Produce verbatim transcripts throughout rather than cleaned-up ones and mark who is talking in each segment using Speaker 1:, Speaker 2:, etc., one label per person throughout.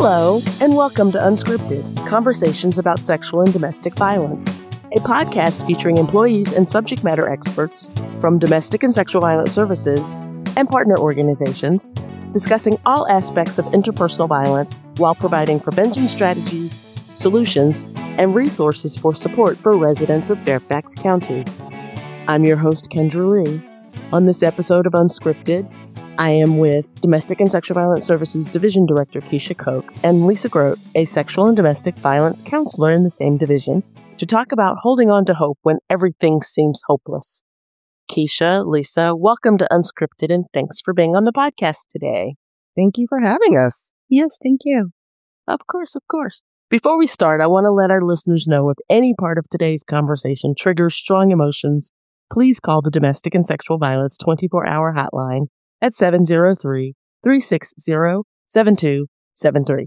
Speaker 1: Hello, and welcome to Unscripted, Conversations about Sexual and Domestic Violence, a podcast featuring employees and subject matter experts from domestic and sexual violence services and partner organizations, discussing all aspects of interpersonal violence while providing prevention strategies, solutions, and resources for support for residents of Fairfax County. I'm your host, Kendra Lee. On this episode of Unscripted, I am with Domestic and Sexual Violence Services Division Director Keisha Koch and Lisa Grote, a sexual and domestic violence counselor in the same division, to talk about holding on to hope when everything seems hopeless. Keisha, Lisa, welcome to Unscripted, and thanks for being on the podcast today.
Speaker 2: Thank you for having us.
Speaker 3: Yes, thank you.
Speaker 1: Of course, of course. Before we start, I want to let our listeners know if any part of today's conversation triggers strong emotions, please call the Domestic and Sexual Violence twenty-four hour hotline at seven zero three, three six zero, seven two seven three.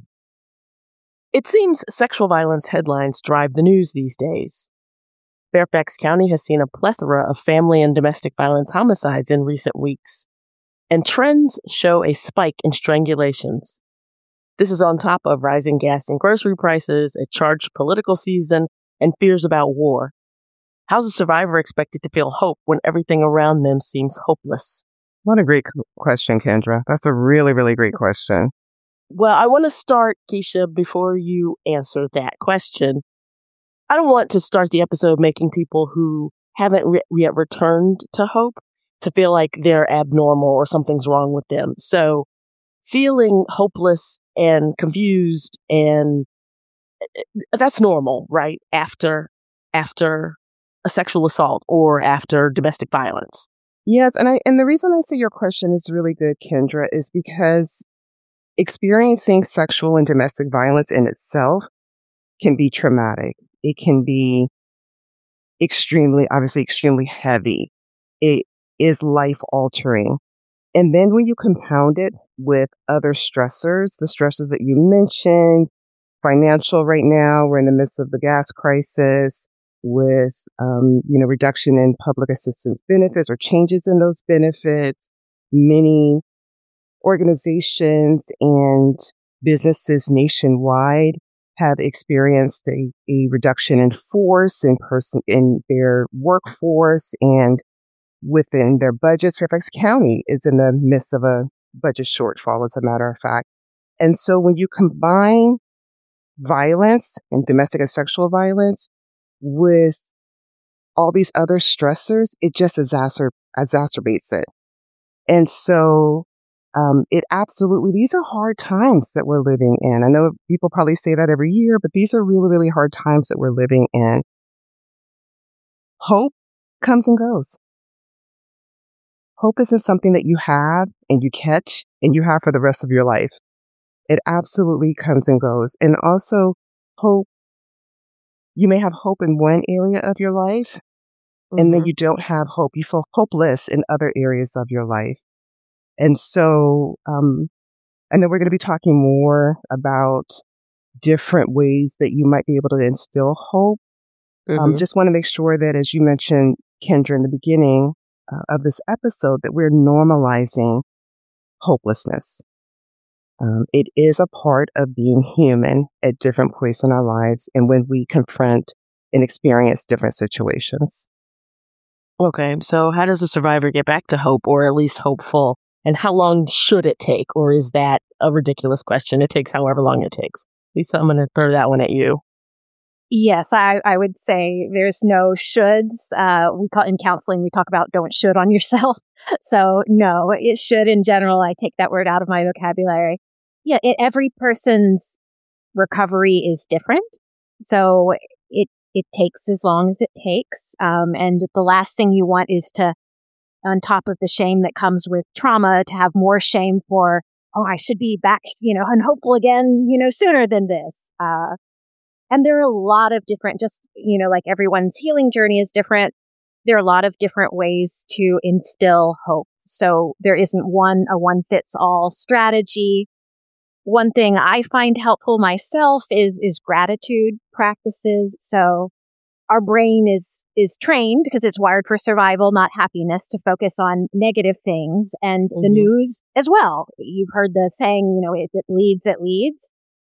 Speaker 1: It seems sexual violence headlines drive the news these days. Fairfax County has seen a plethora of family and domestic violence homicides in recent weeks, and trends show a spike in strangulations. This is on top of rising gas and grocery prices, a charged political season, and fears about war. How's a survivor expected to feel hope when everything around them seems hopeless?
Speaker 2: What a great question, Kendra. That's a really, really great question.
Speaker 1: Well, I want to start, Keisha, before you answer that question. I don't want to start the episode making people who haven't re- yet returned to hope to feel like they're abnormal or something's wrong with them. So feeling hopeless and confused, and that's normal, right? After, after a sexual assault or after domestic violence.
Speaker 2: Yes, and I and the reason I say your question is really good, Kendra, is because experiencing sexual and domestic violence in itself can be traumatic. It can be extremely, obviously extremely heavy. It is life-altering. And then when you compound it with other stressors, the stressors that you mentioned, financial right now, we're in the midst of the gas crisis, with, um, you know, reduction in public assistance benefits or changes in those benefits. Many organizations and businesses nationwide have experienced a, a reduction in force in person in their workforce and within their budgets. Fairfax County is in the midst of a budget shortfall, as a matter of fact. And so when you combine violence and domestic and sexual violence with all these other stressors, it just exacer- exacerbates it. And so um, it absolutely, these are hard times that we're living in. I know people probably say that every year, but these are really, really hard times that we're living in. Hope comes and goes. Hope isn't something that you have and you catch and you have for the rest of your life. It absolutely comes and goes. And also, hope, you may have hope in one area of your life, mm-hmm. and then you don't have hope. You feel hopeless in other areas of your life. And so um, I know we're going to be talking more about different ways that you might be able to instill hope. Mm-hmm. Um, just want to make sure that, as you mentioned, Kendra, in the beginning uh, of this episode, that we're normalizing hopelessness. Um, it is a part of being human at different points in our lives and when we confront and experience different situations.
Speaker 1: Okay, so how does a survivor get back to hope, or at least hopeful? And how long should it take? Or is that a ridiculous question? It takes however long it takes. Lisa, I'm going to throw that one at you.
Speaker 3: Yes, I, I would say there's no shoulds. Uh, we call in counseling, we talk about don't should on yourself. So no, it should in general. I take that word out of my vocabulary. Yeah, it, every person's recovery is different. So it it takes as long as it takes. Um, and the last thing you want is to, on top of the shame that comes with trauma, to have more shame for, oh, I should be back, you know, and hopeful again, you know, sooner than this. Uh, And there are a lot of different, just, you know, like everyone's healing journey is different. There are a lot of different ways to instill hope. So there isn't one, a one fits all strategy. One thing I find helpful myself is, is gratitude practices. So our brain is, is trained because it's wired for survival, not happiness, to focus on negative things, and mm-hmm. the news as well. You've heard the saying, you know, if it leads, it leads.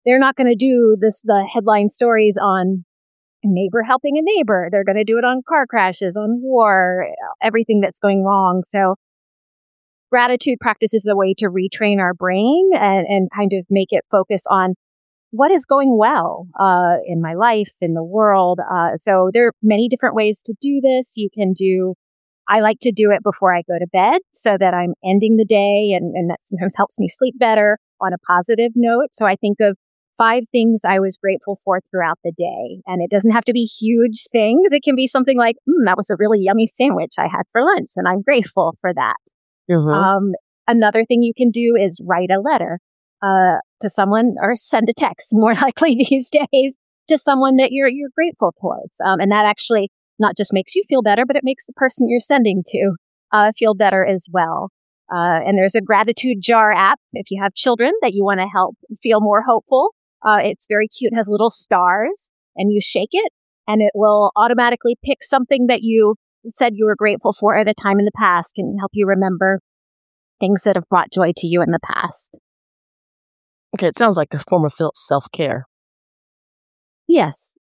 Speaker 3: they're not going to do this, the headline stories on a neighbor helping a neighbor. They're going to do it on car crashes, on war, everything that's going wrong. So gratitude practice is a way to retrain our brain and, and kind of make it focus on what is going well uh, in my life, in the world. Uh, so there are many different ways to do this. You can do, I like to do it before I go to bed so that I'm ending the day, and, and that sometimes helps me sleep better on a positive note. So I think of five things I was grateful for throughout the day. And it doesn't have to be huge things. It can be something like, mm, that was a really yummy sandwich I had for lunch, and I'm grateful for that.
Speaker 2: Mm-hmm.
Speaker 3: Um, another thing you can do is write a letter uh, to someone, or send a text, more likely these days, to someone that you're you're grateful towards. Um, and that actually not just makes you feel better, but it makes the person you're sending to uh, feel better as well. Uh, and there's a gratitude jar app if you have children that you want to help feel more hopeful. Uh, it's very cute, it has little stars, and you shake it, and it will automatically pick something that you said you were grateful for at a time in the past, and help you remember things that have brought joy to you in the past.
Speaker 1: Okay, it sounds like a form of self-care.
Speaker 3: Yes.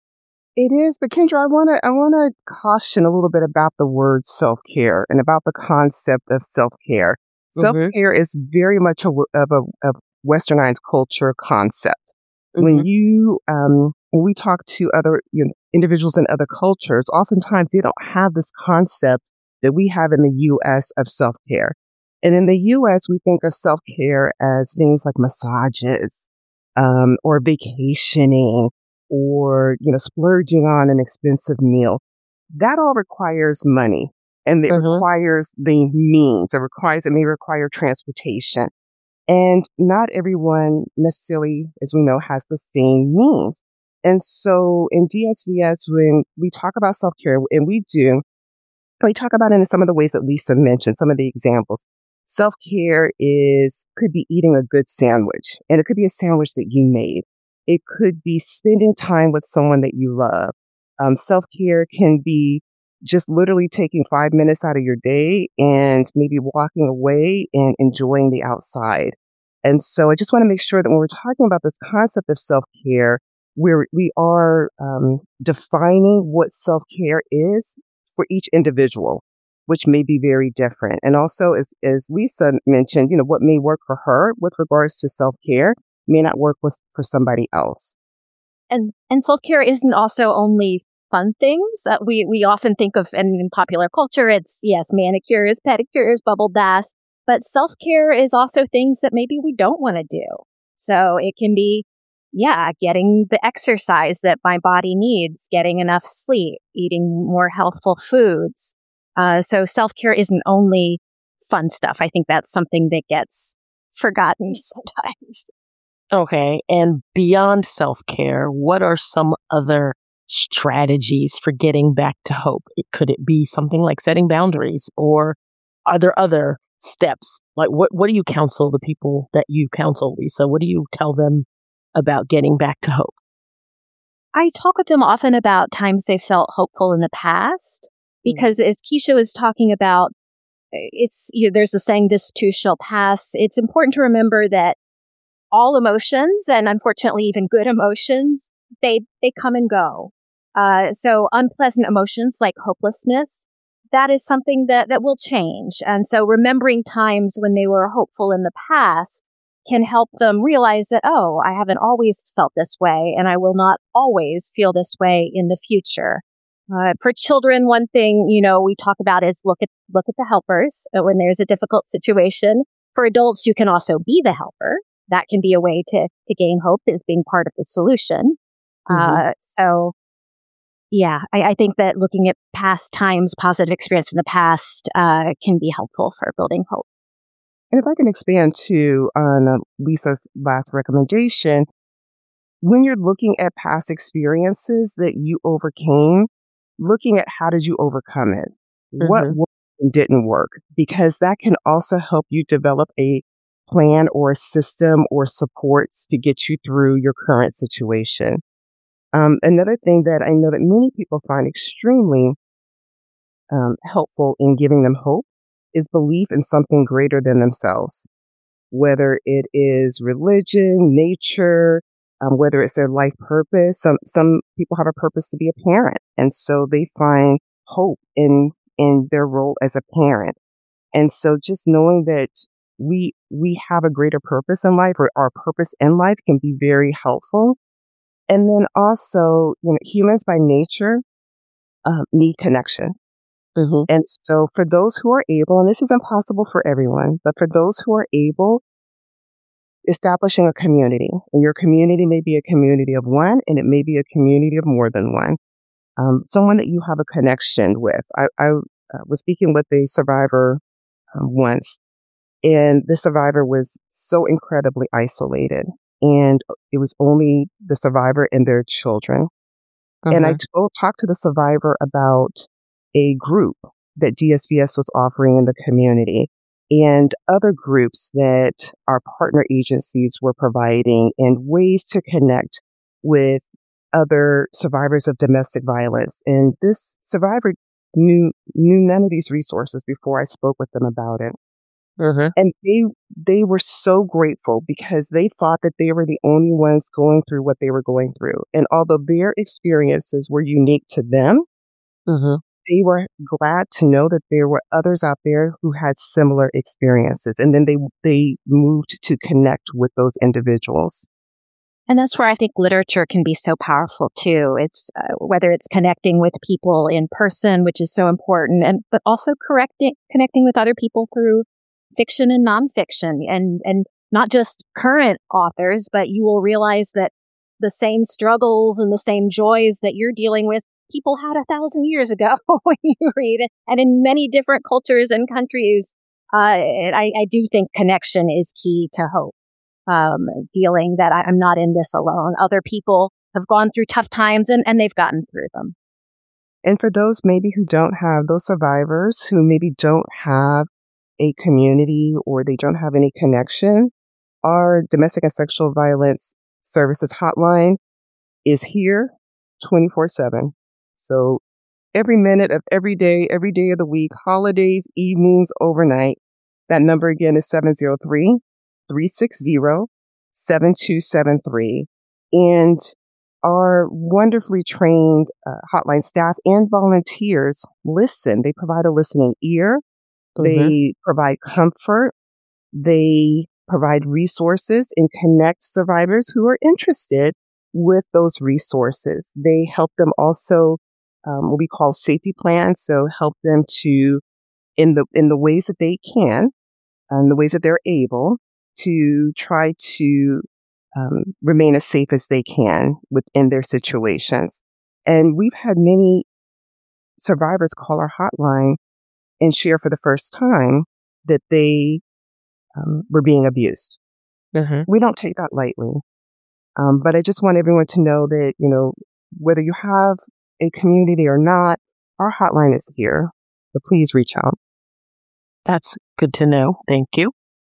Speaker 2: It is, but Kendra, I want to I want to caution a little bit about the word self-care and about the concept of self-care.
Speaker 1: Mm-hmm.
Speaker 2: Self-care is very much a, of a of westernized culture concept.
Speaker 1: Mm-hmm.
Speaker 2: When you um, when we talk to other you know, individuals in other cultures, oftentimes they don't have this concept that we have in the U S of self-care. And in the U S, we think of self-care as things like massages, um, or vacationing, or, you know, splurging on an expensive meal. That all requires money, and it
Speaker 1: Mm-hmm.
Speaker 2: requires the means. It requires, it may require transportation. And not everyone necessarily, as we know, has the same means. And so in D S V S, when we talk about self-care, and we do, we talk about it in some of the ways that Lisa mentioned, some of the examples. Self-care is, could be eating a good sandwich, and it could be a sandwich that you made. It could be spending time with someone that you love. Um, self-care can be just literally taking five minutes out of your day and maybe walking away and enjoying the outside. And so I just want to make sure that when we're talking about this concept of self-care, we're, we are um, defining what self-care is for each individual, which may be very different. And also, as, as Lisa mentioned, you know, what may work for her with regards to self-care may not work with, for somebody else.
Speaker 3: And and self-care isn't also only fun things. Uh, we, we often think of, and in popular culture, it's, yes, manicures, pedicures, bubble baths, but self-care is also things that maybe we don't want to do. So it can be, yeah, getting the exercise that my body needs, getting enough sleep, eating more healthful foods. Uh, so self-care isn't only fun stuff. I think that's something that gets forgotten sometimes.
Speaker 1: Okay. And beyond self-care, what are some other strategies for getting back to hope? It, could it be something like setting boundaries, or are there other steps? Like what, what do you counsel the people that you counsel, Lisa? What do you tell them about getting back to hope?
Speaker 3: I talk with them often about times they felt hopeful in the past, because mm-hmm. as Keisha was talking about, it's, you know, there's a saying, this too shall pass. It's important to remember that all emotions, and unfortunately even good emotions, they they come and go. Uh, so unpleasant emotions like hopelessness, that is something that, that will change. And so remembering times when they were hopeful in the past can help them realize that, oh, I haven't always felt this way, and I will not always feel this way in the future. Uh, for children, one thing, you know, we talk about is look at look at the helpers uh, when there's a difficult situation. For adults, you can also be the helper. That can be a way to, to gain hope, is being part of the solution. Mm-hmm. Uh, so, yeah, I, I think that looking at past times, positive experience in the past, uh, can be helpful for building hope.
Speaker 2: And if I can expand too on uh, Lisa's last recommendation, when you're looking at past experiences that you overcame, looking at how did you overcome it? Mm-hmm. What worked and didn't work? Because that can also help you develop a plan or a system or supports to get you through your current situation. Um, another thing that I know that many people find extremely um, helpful in giving them hope is belief in something greater than themselves, whether it is religion, nature, um, whether it's their life purpose. Some some people have a purpose to be a parent, and so they find hope in in their role as a parent. And so just knowing that we we have a greater purpose in life, or our purpose in life, can be very helpful. And then also, you know, humans by nature um, need connection.
Speaker 1: Mm-hmm.
Speaker 2: And so for those who are able, and this is impossible for everyone, but for those who are able, establishing a community. And your community may be a community of one, and it may be a community of more than one. Um, someone that you have a connection with. I, I uh, was speaking with a survivor um, once, and the survivor was so incredibly isolated. And it was only the survivor and their children.
Speaker 1: Uh-huh.
Speaker 2: And I told, talked to the survivor about a group that D S V S was offering in the community, and other groups that our partner agencies were providing, and ways to connect with other survivors of domestic violence. And this survivor knew knew none of these resources before I spoke with them about it.
Speaker 1: Uh-huh.
Speaker 2: And they they were so grateful because they thought that they were the only ones going through what they were going through. And although their experiences were unique to them,
Speaker 1: Uh-huh.
Speaker 2: they were glad to know that there were others out there who had similar experiences. And then they they moved to connect with those individuals.
Speaker 3: And that's where I think literature can be so powerful too. It's uh, whether it's connecting with people in person, which is so important, and but also correcting, connecting with other people through fiction and nonfiction, and and not just current authors, but you will realize that the same struggles and the same joys that you're dealing with, people had a thousand years ago when you read it, and in many different cultures and countries. Uh, and I, I do think connection is key to hope. Um, feeling that I, I'm not in this alone. Other people have gone through tough times and, and they've gotten through them.
Speaker 2: And for those maybe who don't have, those survivors who maybe don't have a community or they don't have any connection, our domestic and sexual violence services hotline is here twenty-four seven. So every minute of every day, every day of the week, holidays, evenings, overnight. That number again is seven zero three, three six zero, seven two seven three. And our wonderfully trained uh, hotline staff and volunteers listen. They provide a listening ear.
Speaker 1: Mm-hmm.
Speaker 2: They provide comfort. They provide resources and connect survivors who are interested with those resources. They help them also, um, what we call safety plans. So help them to, in the in the ways that they can, and the ways that they're able, to try to um, remain as safe as they can within their situations. And we've had many survivors call our hotline and share for the first time that they um, were being abused.
Speaker 1: Uh-huh.
Speaker 2: We don't take that lightly. Um, but I just want everyone to know that, you know, whether you have a community or not, our hotline is here. So please reach out.
Speaker 1: That's good to know. Thank you.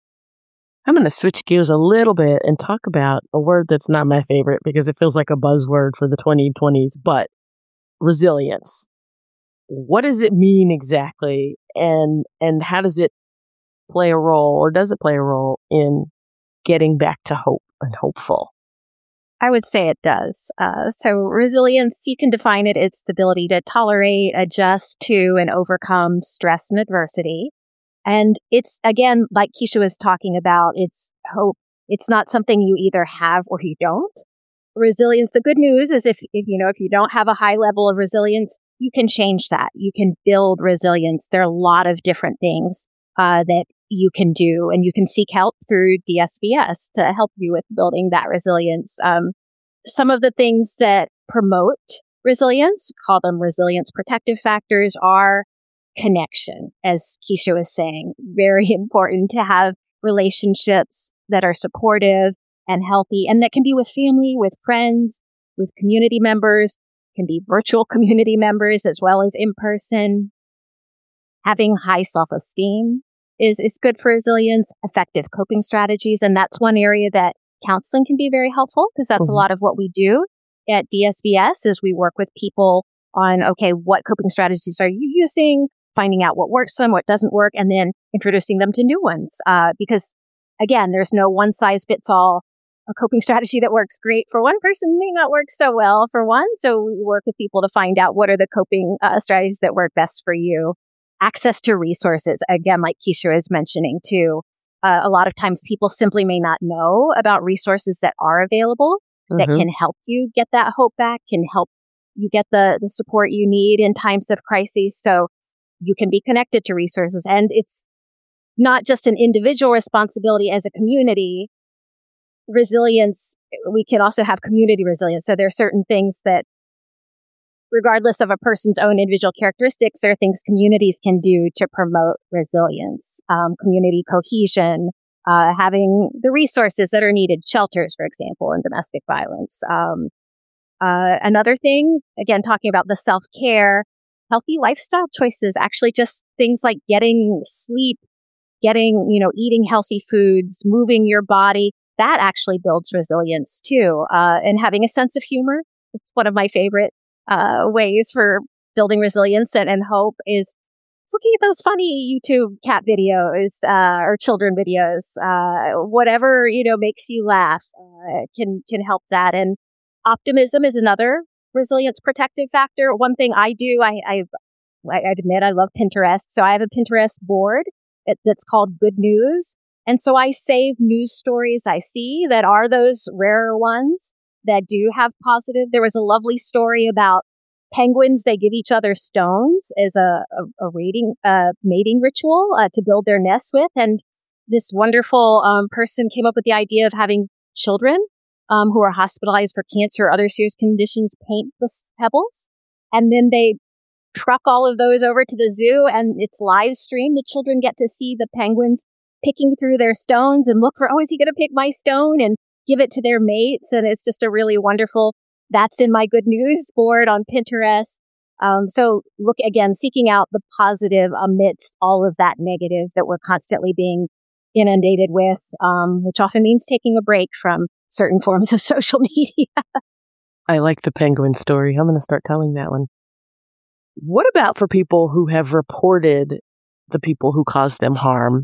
Speaker 1: I'm going to switch gears a little bit and talk about a word that's not my favorite because it feels like a buzzword for the twenty twenties, but resilience. What does it mean exactly? And and how does it play a role, or does it play a role in getting back to hope and hopeful?
Speaker 3: I would say it does. Uh, so resilience, you can define it as the ability to tolerate, adjust to, and overcome stress and adversity. And it's, again, like Keisha was talking about, it's hope. It's not something you either have or you don't. Resilience, the good news is if, if you know, if you don't have a high level of resilience, you can change that. You can build resilience. There are a lot of different things uh, that you can do, and you can seek help through D S V S to help you with building that resilience. Um, some of the things that promote resilience, call them resilience protective factors, are connection, as Keisha was saying. Very important to have relationships that are supportive and healthy, and that can be with family, with friends, with community members, can be virtual community members as well as in person. Having high self-esteem is, is good for resilience, effective coping strategies. And that's one area that counseling can be very helpful, because that's mm-hmm. a lot of what we do at D S V S is we work with people on, okay, what coping strategies are you using, finding out what works for them, what doesn't work, and then introducing them to new ones. Uh, because again, there's no one size fits all a coping strategy that works great for one person may not work so well for one. So we work with people to find out what are the coping uh, strategies that work best for you. Access to resources, again, like Keisha is mentioning too. Uh, a lot of times people simply may not know about resources that are available mm-hmm. that can help you get that hope back, can help you get the, the support you need in times of crises. So you can be connected to resources. And it's not just an individual responsibility as a community. Resilience, we can also have community resilience. So there are certain things that, regardless of a person's own individual characteristics, there are things communities can do to promote resilience, um, community cohesion, uh, having the resources that are needed, shelters, for example, in domestic violence. Um, uh, another thing, again, talking about the self-care, healthy lifestyle choices, actually just things like getting sleep, getting, you know, eating healthy foods, moving your body, that actually builds resilience too. Uh, and having a sense of humor, it's one of my favorite uh, ways for building resilience and, and hope is looking at those funny YouTube cat videos uh, or children videos. Uh, whatever, you know, makes you laugh uh, can can help that. And optimism is another resilience protective factor. One thing I do, I I, I admit I love Pinterest. So I have a Pinterest board that's called Good News. And so I save news stories I see that are those rarer ones that do have positive. There was a lovely story about penguins. They give each other stones as a, a, a rating, uh, mating ritual uh, to build their nests with. And this wonderful um, person came up with the idea of having children um, who are hospitalized for cancer or other serious conditions paint the pebbles. And then they truck all of those over to the zoo and it's live streamed. The children get to see the penguins picking through their stones and look for, oh, is he going to pick my stone, and give it to their mates. And it's just a really wonderful, that's in my Good News board on Pinterest. Um, so look, again, seeking out the positive amidst all of that negative that we're constantly being inundated with, um, which often means taking a break from certain forms of social media.
Speaker 1: I like the penguin story. I'm going to start telling that one. What about for people who have reported the people who caused them harm,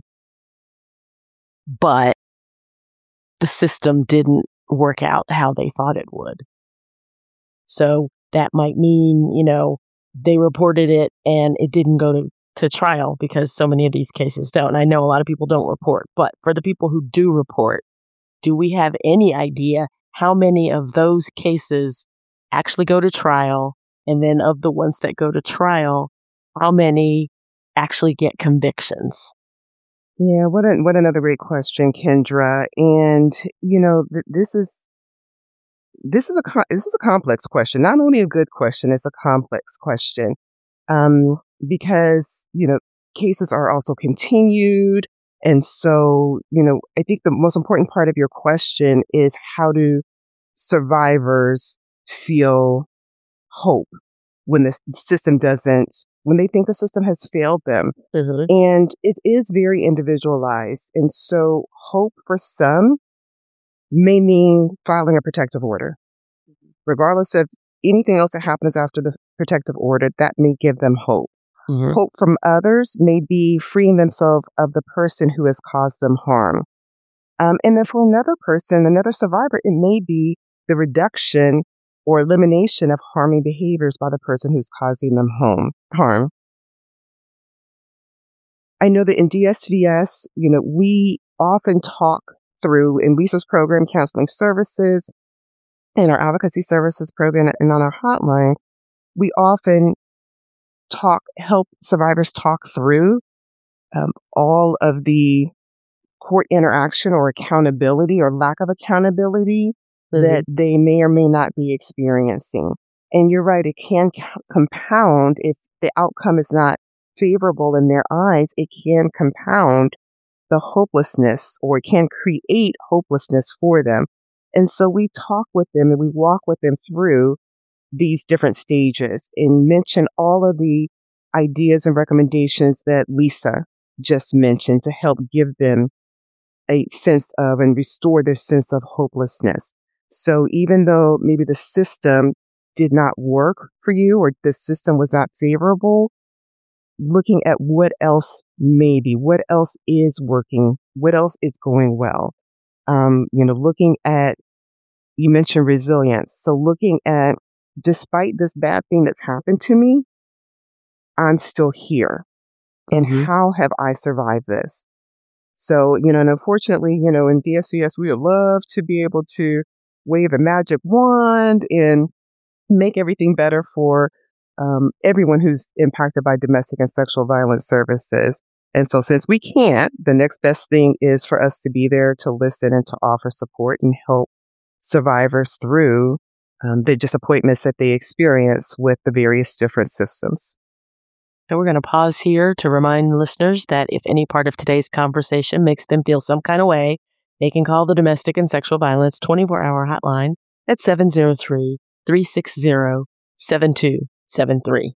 Speaker 1: but the system didn't work out how they thought it would? So that might mean, you know, they reported it and it didn't go to, to trial because so many of these cases don't. And I know a lot of people don't report, but for the people who do report, do we have any idea how many of those cases actually go to trial? And then of the ones that go to trial, how many actually get convictions?
Speaker 2: Yeah, what a, what another great question, Kendra. And you know, th- this is this is a co- this is a complex question. Not only a good question, it's a complex question, um, because you know cases are also continued, and so you know I think the most important part of your question is how do survivors feel hope when the system doesn't, when they think the system has failed them. Mm-hmm. And it is very individualized. And so hope for some may mean filing a protective order. Regardless of anything else that happens after the protective order, that may give them hope. Mm-hmm. Hope from others may be freeing themselves of the person who has caused them harm. Um, and then for another person, another survivor, it may be the reduction or elimination of harming behaviors by the person who's causing them home, harm. I know that in D S V S, you know, we often talk through in Lisa's program, counseling services, and our advocacy services program, and on our hotline, we often talk, help survivors talk through um, all of the court interaction or accountability or lack of accountability mm-hmm. that they may or may not be experiencing. And you're right, it can c- compound if the outcome is not favorable in their eyes. It can compound the hopelessness, or it can create hopelessness for them. And so we talk with them and we walk with them through these different stages and mention all of the ideas and recommendations that Lisa just mentioned to help give them a sense of and restore their sense of hopelessness. So even though maybe the system did not work for you or the system was not favorable, looking at what else maybe, what else is working, what else is going well. Um, you know, looking at, you mentioned resilience. So looking at, despite this bad thing that's happened to me, I'm still here. And
Speaker 1: Mm-hmm.
Speaker 2: how have I survived this? So, you know, and unfortunately, you know, in D S C S, we would love to be able to wave a magic wand and make everything better for um, everyone who's impacted by domestic and sexual violence services. And so since we can't, the next best thing is for us to be there to listen and to offer support and help survivors through um, the disappointments that they experience with the various different systems.
Speaker 1: So we're going to pause here to remind listeners that if any part of today's conversation makes them feel some kind of way, they can call the Domestic and Sexual Violence twenty-four hour hotline at seven zero three, three six zero, seven two seven three.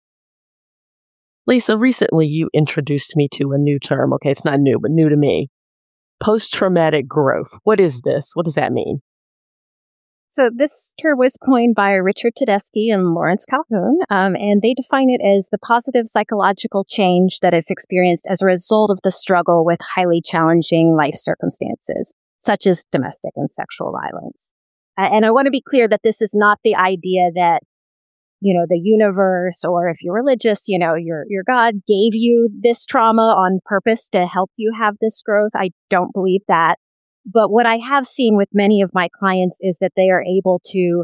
Speaker 1: Lisa, recently you introduced me to a new term. Okay, it's not new, but new to me. Post-traumatic growth. What is this? What does that mean?
Speaker 3: So this term was coined by Richard Tedeschi and Lawrence Calhoun, um, and they define it as the positive psychological change that is experienced as a result of the struggle with highly challenging life circumstances, such as domestic and sexual violence. Uh, and I want to be clear that this is not the idea that, you know, the universe, or if you're religious, you know, your your God gave you this trauma on purpose to help you have this growth. I don't believe that. But what I have seen with many of my clients is that they are able to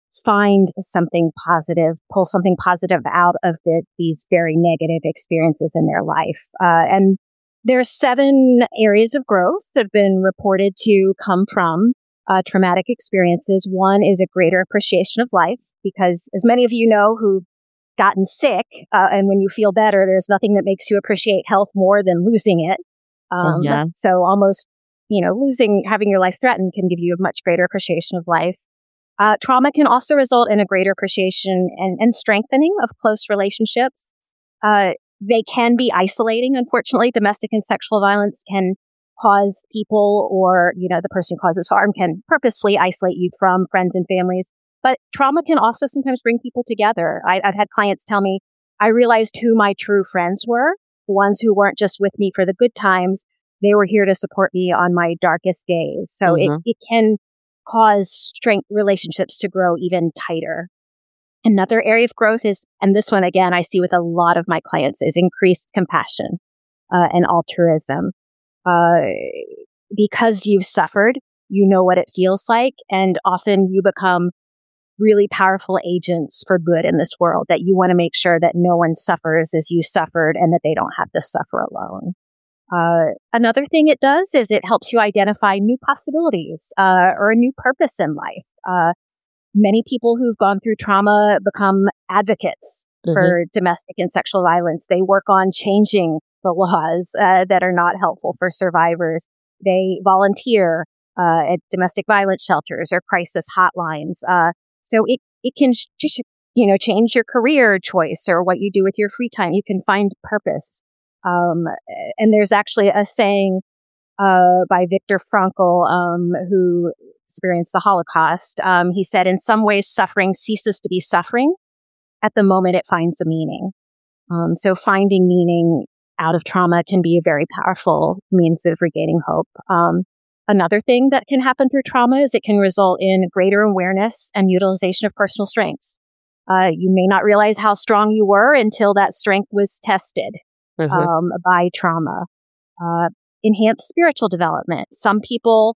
Speaker 3: find something positive, pull something positive out of the, these very negative experiences in their life. Uh, and there are seven areas of growth that have been reported to come from uh, traumatic experiences. One is a greater appreciation of life, because as many of you know who've gotten sick, uh, and when you feel better, there's nothing that makes you appreciate health more than losing it. Um,
Speaker 1: yeah.
Speaker 3: So almost You know, losing, having your life threatened can give you a much greater appreciation of life. Uh, trauma can also result in a greater appreciation and, and strengthening of close relationships. Uh, they can be isolating. Unfortunately, domestic and sexual violence can cause people, or, you know, the person who causes harm can purposely isolate you from friends and families. But trauma can also sometimes bring people together. I, I've had clients tell me, I realized who my true friends were, the ones who weren't just with me for the good times. They were here to support me on my darkest days. So
Speaker 1: Mm-hmm.
Speaker 3: it, it can cause strength relationships to grow even tighter. Another area of growth is, and this one again, I see with a lot of my clients, is increased compassion uh, and altruism. Uh, because you've suffered, you know what it feels like, and often you become really powerful agents for good in this world, that you want to make sure that no one suffers as you suffered and that they don't have to suffer alone. Uh, another thing it does is it helps you identify new possibilities uh, or a new purpose in life. Uh, many people who've gone through trauma become advocates mm-hmm. for domestic and sexual violence. They work on changing the laws uh, that are not helpful for survivors. They volunteer uh, at domestic violence shelters or crisis hotlines. Uh, so it it can sh- just you know change your career choice or what you do with your free time. You can find purpose. Um, and there's actually a saying uh, by Viktor Frankl, um, who experienced the Holocaust. Um, he said, in some ways, suffering ceases to be suffering at the moment it finds a meaning. Um, so finding meaning out of trauma can be a very powerful means of regaining hope. Um, another thing that can happen through trauma is it can result in greater awareness and utilization of personal strengths. Uh, you may not realize how strong you were until that strength was tested. Mm-hmm. Um, by trauma. Uh, enhanced spiritual development. Some people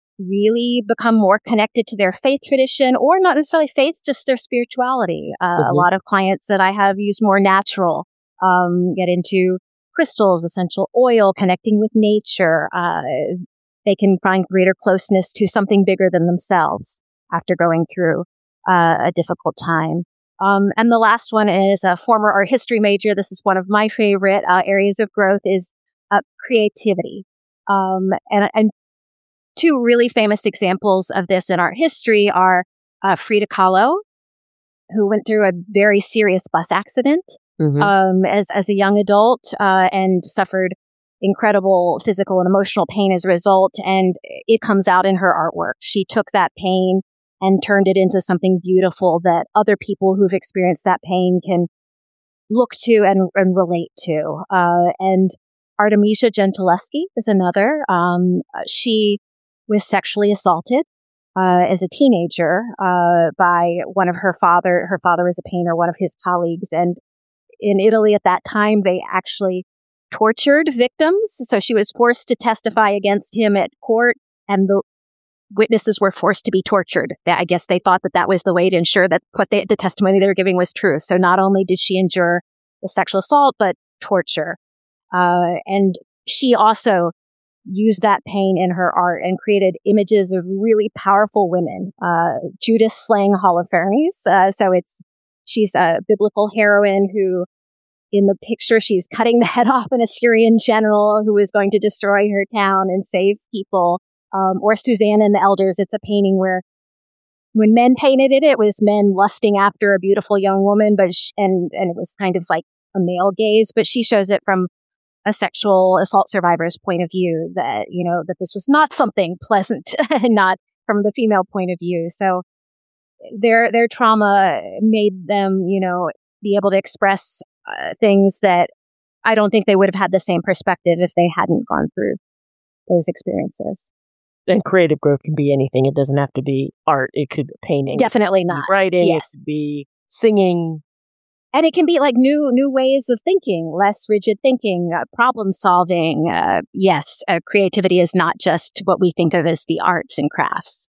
Speaker 3: really become more connected to their faith tradition, or not necessarily faith, just their spirituality. Uh, mm-hmm. A lot of clients that I have use more natural, um, get into crystals, essential oil, connecting with nature. Uh, they can find greater closeness to something bigger than themselves after going through uh, a difficult time. Um, and the last one is a former art history major. This is one of my favorite uh, areas of growth is uh, creativity. Um, and, and two really famous examples of this in art history are uh, Frida Kahlo, who went through a very serious bus accident mm-hmm. um, as, as a young adult uh, and suffered incredible physical and emotional pain as a result. And it comes out in her artwork. She took that pain and turned it into something beautiful that other people who've experienced that pain can look to and, and relate to. Uh, and Artemisia Gentileschi is another. Um, she was sexually assaulted uh, as a teenager uh, by one of her father. Her father was a painter, one of his colleagues. And in Italy at that time, they actually tortured victims. So she was forced to testify against him at court, and the witnesses were forced to be tortured. I guess they thought that that was the way to ensure that what they, the testimony they were giving was true. So not only did she endure the sexual assault, but torture. Uh, and she also used that pain in her art and created images of really powerful women. Uh, Judith slaying Holofernes. Uh, so it's, she's a biblical heroine who, in the picture, she's cutting the head off an Assyrian general who was going to destroy her town and save people. Um, or Susanna and the Elders. It's a painting where when men painted it, it was men lusting after a beautiful young woman, but sh- and and it was kind of like a male gaze. But she shows it from a sexual assault survivor's point of view, that, you know, that this was not something pleasant, and not from the female point of view. So their their trauma made them, you know, be able to express uh, things that I don't think they would have had the same perspective if they hadn't gone through those experiences.
Speaker 1: And creative growth can be anything. It doesn't have to be art. It could be painting.
Speaker 3: Definitely not.
Speaker 1: Writing.
Speaker 3: Yes.
Speaker 1: It could be singing.
Speaker 3: And it can be like new new ways of thinking, less rigid thinking, uh, problem solving. Uh, yes, uh, creativity is not just what we think of as the arts and crafts.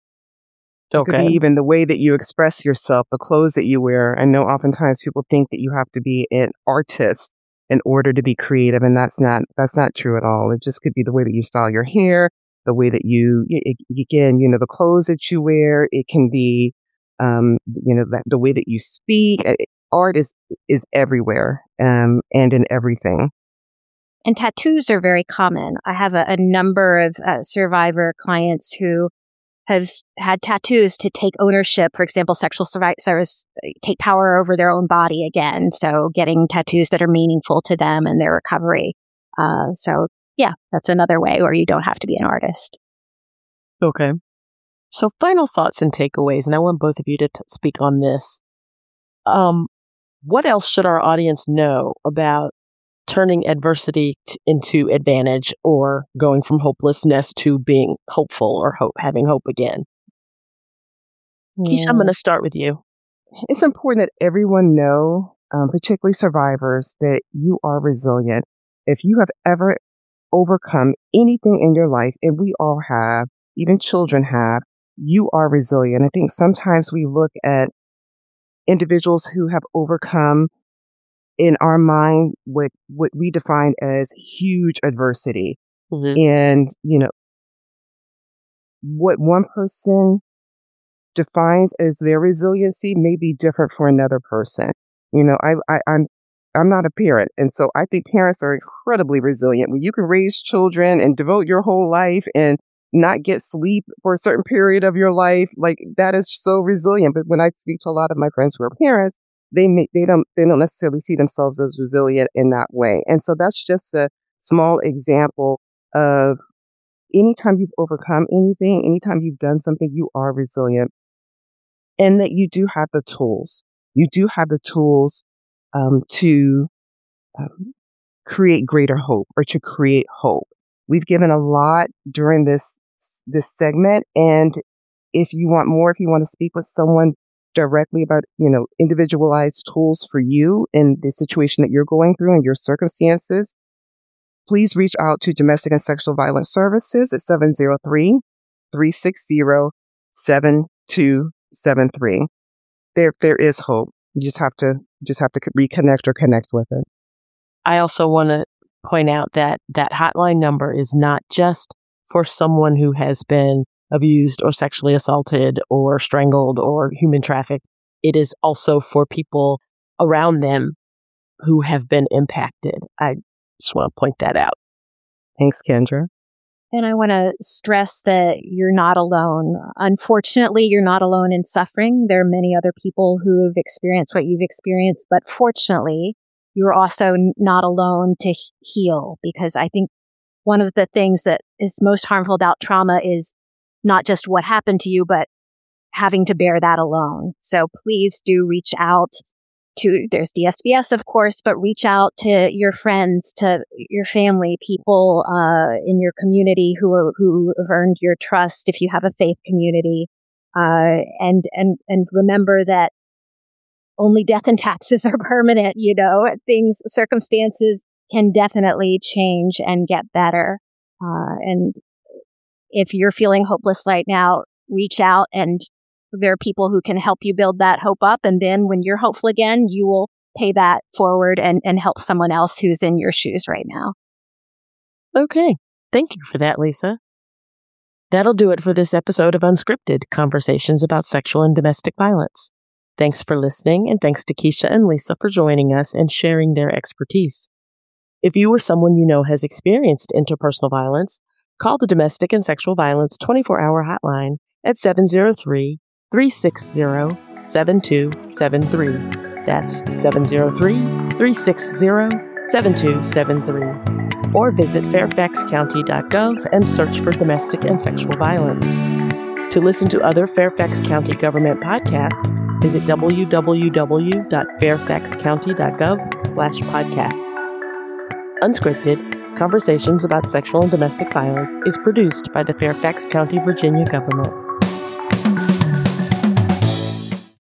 Speaker 2: It could be even the way that you express yourself, the clothes that you wear. I know oftentimes people think that you have to be an artist in order to be creative, and that's not that's not true at all. It just could be the way that you style your hair, the way that you, it, again, you know, the clothes that you wear. It can be, um, you know, the, the way that you speak. Art is is everywhere, um, and in everything.
Speaker 3: And tattoos are very common. I have a, a number of uh, survivor clients who have had tattoos to take ownership. For example, sexual survivors take power over their own body again. So getting tattoos that are meaningful to them and their recovery. Uh, so yeah, that's another way where you don't have to be an artist.
Speaker 1: Okay. So final thoughts and takeaways, and I want both of you to t- speak on this. Um, what else should our audience know about turning adversity t- into advantage, or going from hopelessness to being hopeful, or hope, having hope again? Yeah. Keisha, I'm going to start with you.
Speaker 2: It's important that everyone know, um, particularly survivors, that you are resilient. If you have ever overcome anything in your life, and we all have, even children have, you are resilient. I think sometimes we look at individuals who have overcome, in our mind, what what we define as huge adversity. Mm-hmm. And, you know, what one person defines as their resiliency may be different for another person. You know, I, I I'm I'm not a parent, and so I think parents are incredibly resilient. When you can raise children and devote your whole life and not get sleep for a certain period of your life, like, that is so resilient. But when I speak to a lot of my friends who are parents, they may, they don't they don't necessarily see themselves as resilient in that way. And so that's just a small example of, anytime you've overcome anything, anytime you've done something, you are resilient, and that you do have the tools. You do have the tools um, to um, create greater hope, or to create hope. We've given a lot during this this segment, and if you want more, if you want to speak with someone directly about, you know, individualized tools for you in the situation that you're going through and your circumstances, please reach out to Domestic and Sexual Violence Services at seven zero three, three six zero, seven two seven three. There, there is hope. You just have to just have to reconnect or connect with it.
Speaker 1: I also want to point out that that hotline number is not just for someone who has been abused or sexually assaulted or strangled or human trafficked. It is also for people around them who have been impacted. I just want to point that out.
Speaker 2: Thanks, Kendra.
Speaker 3: And I want to stress that you're not alone. Unfortunately, you're not alone in suffering. There are many other people who have experienced what you've experienced, but fortunately, you're also not alone to heal, because I think one of the things that is most harmful about trauma is not just what happened to you, but having to bear that alone. So please do reach out to, there's D S B S, of course, but reach out to your friends, to your family, people uh, in your community who are, who have earned your trust if you have a faith community. Uh, and, and, and remember that only death and taxes are permanent, you know, things, circumstances can definitely change and get better. Uh, and if you're feeling hopeless right now, reach out, and there are people who can help you build that hope up. And then when you're hopeful again, you will pay that forward and, and help someone else who's in your shoes right now.
Speaker 1: Okay. Thank you for that, Lisa. That'll do it for this episode of Unscripted, Conversations about Sexual and Domestic Violence. Thanks for listening, and thanks to Keisha and Lisa for joining us and sharing their expertise. If you or someone you know has experienced interpersonal violence, call the Domestic and Sexual Violence twenty-four hour hotline at seven zero three, three six zero, seven two seven three. That's seven zero three, three six zero, seven two seven three. Or visit fairfax county dot gov and search for domestic and sexual violence. To listen to other Fairfax County government podcasts, visit w w w dot fairfax county dot gov slash podcasts. Unscripted, Conversations about Sexual and Domestic Violence is produced by the Fairfax County, Virginia government.